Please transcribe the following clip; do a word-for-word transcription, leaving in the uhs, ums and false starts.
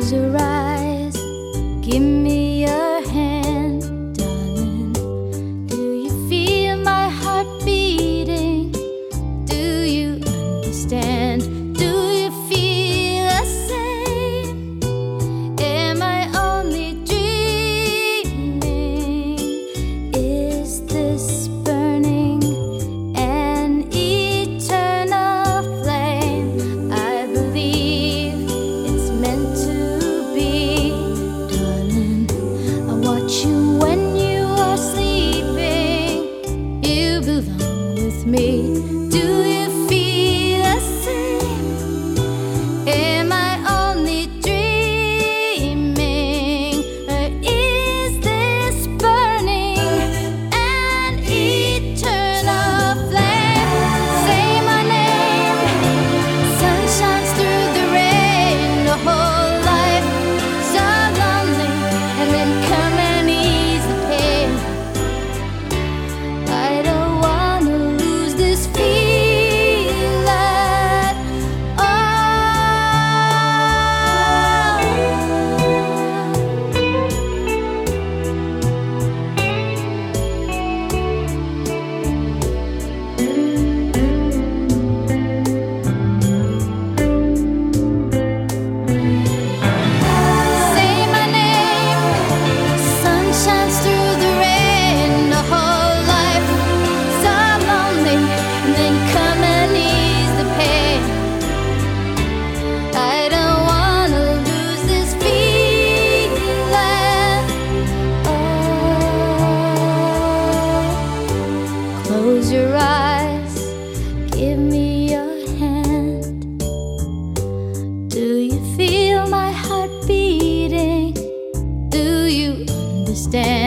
Close your eyes, give me your hand, darling. Do you feel my heart beating? Do you understand? Do you feel the same? Am I only dreaming? Is this burning an eternal flame? I believe it's meant to be, darling. I watch you when you are sleeping. You belong with me. Do you feel the same? Am I only dreaming? Or is this burning an eternal flame? Say my name. Sun shines through the rain. The whole life so lonely, and then come and ease the pain. I don't wanna lose this feeling at Say my name. Sun shines through the rain. The whole life so lonely, and then come and ease the pain. I don't wanna lose this feeling. Oh, close your eyes, give me your hand. Do you feel my heart beating? Do you understand?